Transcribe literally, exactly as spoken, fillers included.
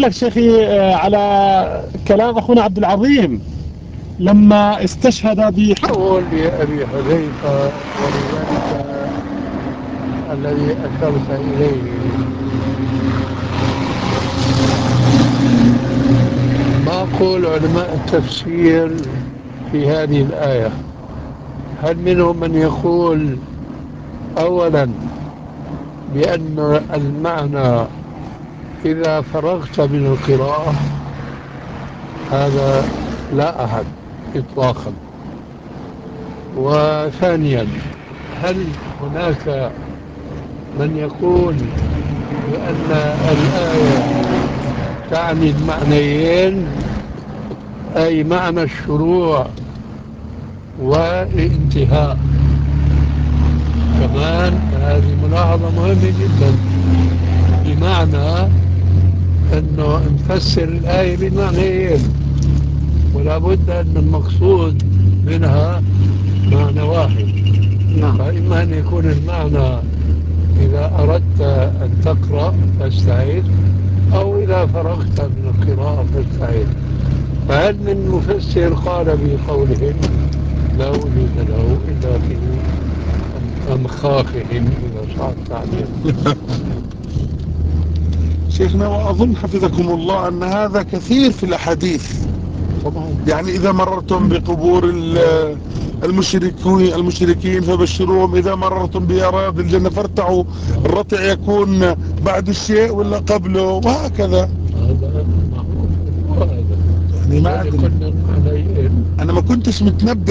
لك شيخي على كلام أخونا عبد العظيم لما استشهد قول لأبي حذيفة ولذلك الذي أشرت إليه ما قول علماء التفسير في هذه الآية؟ هل منهم من يقول أولا بأن المعنى إذا فرغت من القراءة؟ هذا لا أحد إطلاقا. وثانيا، هل هناك من يقول بأن الآية تعني المعنيين، أي معنى الشروع والانتهاء؟ كمان هذه ملاحظة مهمة جدا، بمعنى أنه نفسر الآية بمعنيين، ولا بد أن المقصود منها معنى واحد. نعم. فإما أن يكون المعنى إذا أردت أن تقرأ فاستعيذ، أو إذا فرغت من القراءة فاستعيذ. فهل من مفسر قال بقولهم؟ لا وجود له إلا في أمخاخهم إذا صح التعبير. شيخنا، وأظن حفظكم الله أن هذا كثير في الأحاديث. يعني إذا مررتم بقبور المشركين المشركين فبشروهم، إذا مررتم بأراضي الجنة فارتعوا. الرتع يكون بعد الشيء ولا قبله، وهكذا. هذا معروف. يعني ما أدري، أنا ما كنتش متنبه